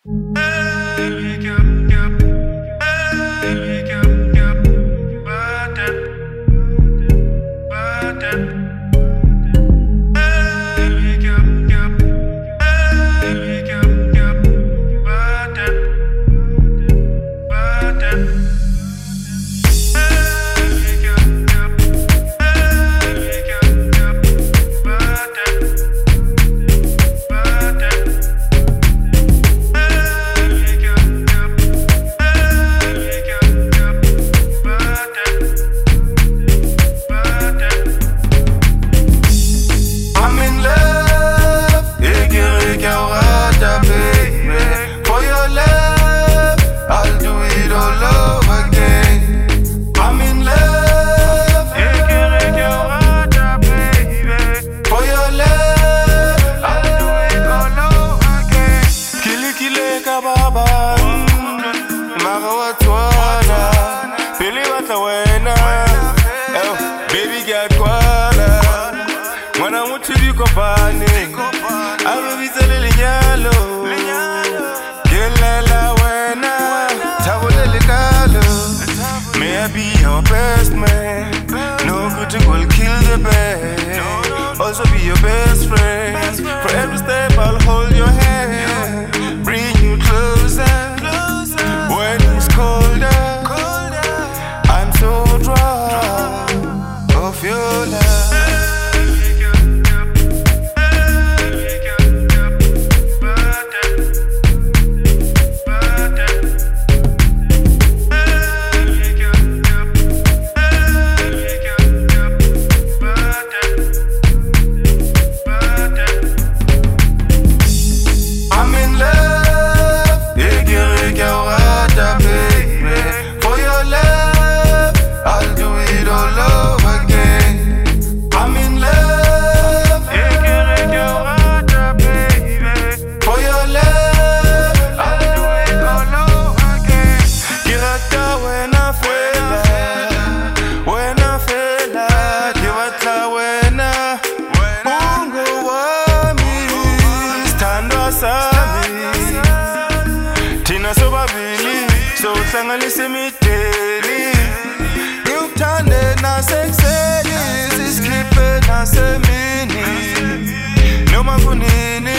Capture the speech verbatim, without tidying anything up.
Baby girl kwala mwana mutu biko pani Arubiza lili nyalo Gelela wena Tabule likalo May I be your best man No good to will kill the best Also be your best friend For every step I'll hold your hand Bring you closer When it's colder I'm so dry Of your love Tina sobabili so hlanganise mideli Ngikuthande nasekuseni siskiphe nasemini Noma kunini